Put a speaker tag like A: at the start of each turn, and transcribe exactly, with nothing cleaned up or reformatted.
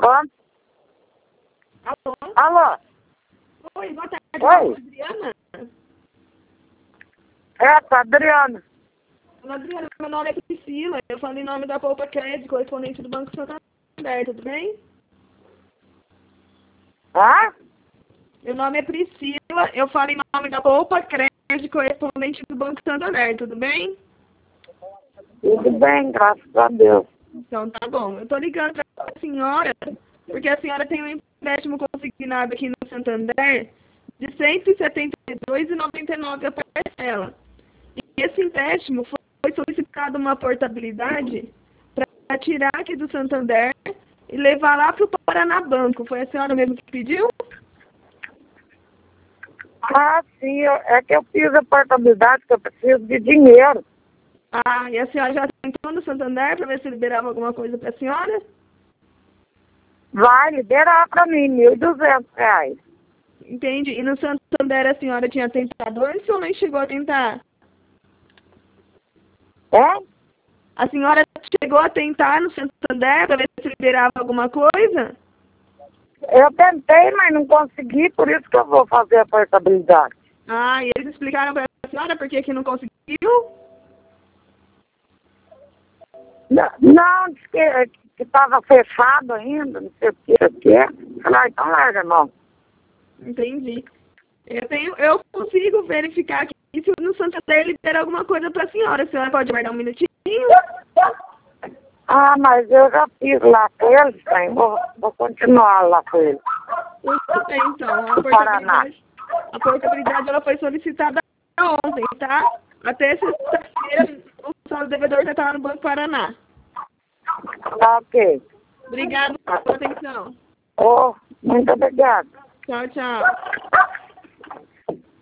A: Alô?
B: Alô?
A: Alô?
B: Oi, boa tarde.
A: Oi.
B: Adriana?
A: É, tá, Adriana.
B: Olá, Adriana, meu nome é Priscila. Eu falo em nome da Poupa Crédito, correspondente do Banco Santander, tudo bem?
A: Hã?
B: Meu nome é Priscila. Eu falo em nome da Poupa Crédito, correspondente do Banco Santander, tudo bem?
A: Tudo bem, graças a Deus.
B: Então tá bom. Eu tô ligando pra senhora, porque a senhora tem um empréstimo consignado aqui no Santander de cento e setenta e dois reais e noventa e nove centavos a parcela. E esse empréstimo foi solicitado uma portabilidade para tirar aqui do Santander e levar lá para o Paraná Banco. Foi a senhora mesmo que pediu?
A: Ah, sim, eu- é que eu fiz a portabilidade, que eu preciso de dinheiro.
B: Ah, e a senhora já tentou no Santander para ver se liberava alguma coisa para a senhora?
A: Vai liberar pra mim mil e duzentos reais.
B: Entende? E no Santander a senhora tinha tentado antes ou nem chegou a tentar?
A: É?
B: A senhora chegou a tentar no Santander para ver se liberava alguma coisa?
A: Eu tentei, mas não consegui, por isso que eu vou fazer a portabilidade.
B: Ah, e eles explicaram para a senhora por que que não conseguiu?
A: Não, não disse que estava fechado ainda, não sei o que, o que. Falei, ah, então larga, não.
B: Entendi. Eu, tenho, eu consigo verificar aqui se no Santander libera alguma coisa para a senhora. A senhora pode guardar um minutinho?
A: Ah, mas eu já fiz lá com eles, hein? Vou, vou continuar lá com eles.
B: Tudo bem, então. A
A: Do Paraná.
B: portabilidade, a portabilidade ela foi solicitada ontem, tá? Até sexta-feira o saldo devedor já está no Banco Paraná.
A: Tá ok.
B: Obrigada pela atenção.
A: Oh, muito obrigado.
B: Tchau, tchau.